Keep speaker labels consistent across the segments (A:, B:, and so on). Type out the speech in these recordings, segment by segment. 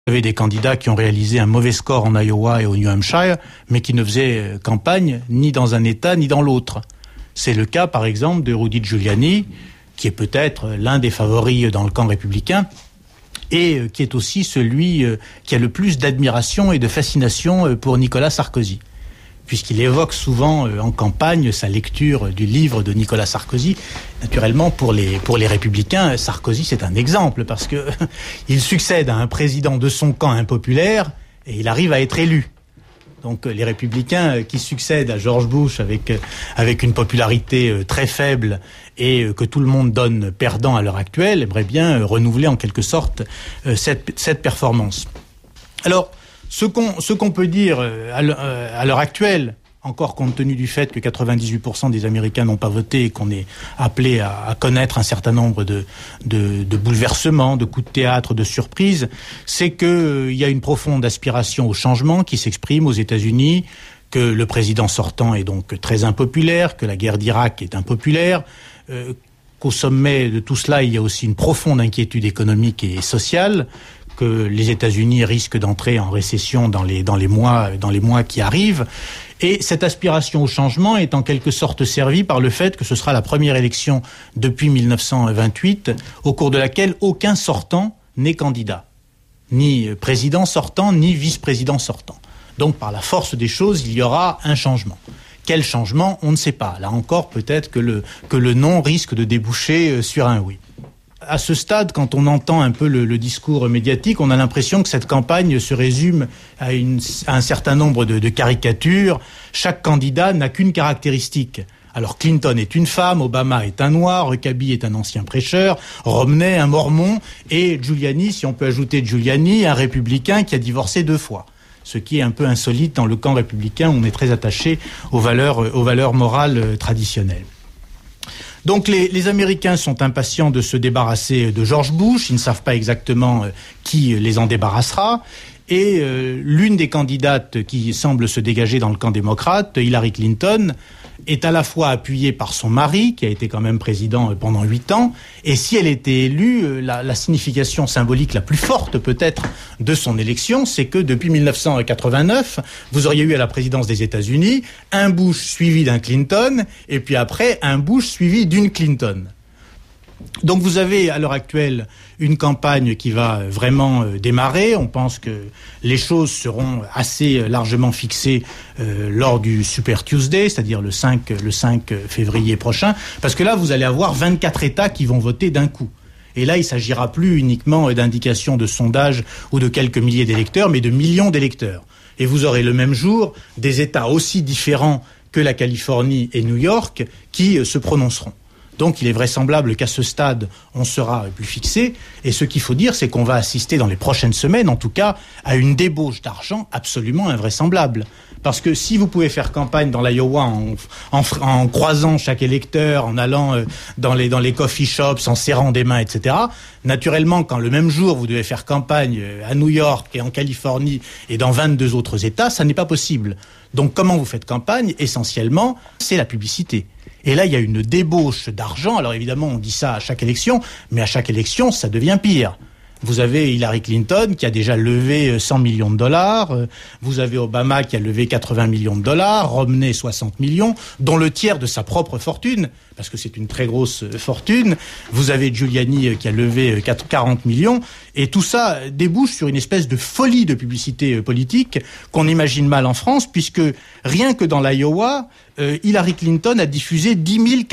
A: Vous avez des candidats qui ont réalisé un mauvais score en Iowa et au New Hampshire, mais qui ne faisaient campagne ni dans un État ni dans l'autre. C'est le cas, par exemple, de Rudy Giuliani, qui est peut-être l'un des favoris dans le camp républicain, et qui est aussi celui qui a le plus d'admiration et de fascination pour Nicolas Sarkozy, puisqu'il évoque souvent en campagne sa lecture du livre de Nicolas Sarkozy. Naturellement, pour les républicains, Sarkozy, c'est un exemple, parce que il succède à un président de son camp impopulaire, et il arrive à être élu. Donc les républicains qui succèdent à George Bush avec une popularité très faible et que tout le monde donne perdant à l'heure actuelle, aimeraient bien renouveler en quelque sorte cette performance. Alors, ce qu'on peut dire à l'heure actuelle, encore compte tenu du fait que 98% des Américains n'ont pas voté et qu'on est appelé à connaître un certain nombre de bouleversements, de coups de théâtre, de surprises, c'est qu'il y a une profonde aspiration au changement qui s'exprime aux États-Unis, que le président sortant est donc très impopulaire, que la guerre d'Irak est impopulaire, qu'au sommet de tout cela, il y a aussi une profonde inquiétude économique et sociale, que les États-Unis risquent d'entrer en récession dans les mois qui arrivent. Et cette aspiration au changement est en quelque sorte servie par le fait que ce sera la première élection depuis 1928 au cours de laquelle aucun sortant n'est candidat. Ni président sortant, ni vice-président sortant. Donc par la force des choses, il y aura un changement. Quel changement ? On ne sait pas. Là encore, peut-être que le non risque de déboucher sur un oui. À ce stade, quand on entend un peu le discours médiatique, on a l'impression que cette campagne se résume à un certain nombre de caricatures. Chaque candidat n'a qu'une caractéristique. Alors Clinton est une femme, Obama est un noir, Huckabee est un ancien prêcheur, Romney un mormon, et Giuliani, si on peut ajouter Giuliani, un républicain qui a divorcé 2 fois. Ce qui est un peu insolite dans le camp républicain où on est très attaché aux valeurs morales traditionnelles. Donc les Américains sont impatients de se débarrasser de George Bush, ils ne savent pas exactement qui les en débarrassera, et l'une des candidates qui semble se dégager dans le camp démocrate, Hillary Clinton, est à la fois appuyée par son mari, qui a été quand même président pendant 8 ans, et si elle était élue, la signification symbolique la plus forte peut-être de son élection, c'est que depuis 1989, vous auriez eu à la présidence des États-Unis un Bush suivi d'un Clinton, et puis après un Bush suivi d'une Clinton. Donc vous avez à l'heure actuelle une campagne qui va vraiment démarrer. On pense que les choses seront assez largement fixées lors du Super Tuesday, c'est-à-dire le 5 février prochain, parce que là vous allez avoir 24 États qui vont voter d'un coup. Et là il ne s'agira plus uniquement d'indications de sondage ou de quelques milliers d'électeurs, mais de millions d'électeurs. Et vous aurez le même jour des États aussi différents que la Californie et New York qui se prononceront. Donc il est vraisemblable qu'à ce stade, on sera plus fixé. Et ce qu'il faut dire, c'est qu'on va assister dans les prochaines semaines, en tout cas, à une débauche d'argent absolument invraisemblable. Parce que si vous pouvez faire campagne dans l'Iowa en croisant chaque électeur, en allant dans les coffee shops, en serrant des mains, etc., naturellement, quand le même jour, vous devez faire campagne à New York et en Californie et dans 22 autres États, ça n'est pas possible. Donc comment vous faites campagne ? Essentiellement, c'est la publicité. Et là, il y a une débauche d'argent. Alors évidemment, on dit ça à chaque élection, mais à chaque élection, ça devient pire. Vous avez Hillary Clinton qui a déjà levé 100 millions de dollars. Vous avez Obama qui a levé 80 millions de dollars. Romney 60 millions, dont le tiers de sa propre fortune, parce que c'est une très grosse fortune. Vous avez Giuliani qui a levé 40 millions. Et tout ça débouche sur une espèce de folie de publicité politique qu'on imagine mal en France, puisque rien que dans l'Iowa, Hillary Clinton a diffusé 10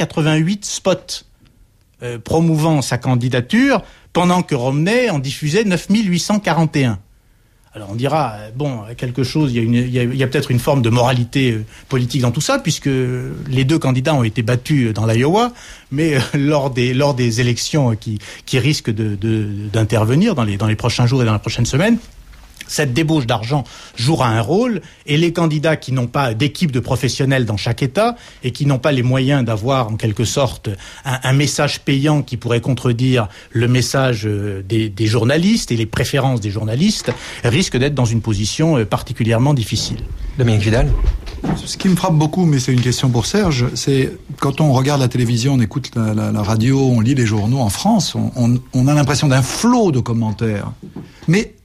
A: 488 spots promouvant sa candidature, pendant que Romney en diffusait 9 841. Alors on dira, quelque chose, il y a peut-être une forme de moralité politique dans tout ça, puisque les 2 candidats ont été battus dans l'Iowa, mais lors des élections qui risquent d'intervenir dans les prochains jours et dans les prochaines semaines, cette débauche d'argent jouera un rôle, et les candidats qui n'ont pas d'équipe de professionnels dans chaque État et qui n'ont pas les moyens d'avoir en quelque sorte un message payant qui pourrait contredire le message des journalistes et les préférences des journalistes risquent d'être dans une position particulièrement difficile.
B: Dominique Vidal.
C: Ce qui me frappe beaucoup, mais c'est une question pour Serge, c'est quand on regarde la télévision, on écoute la radio, on lit les journaux en France, on a l'impression d'un flot de commentaires. Mais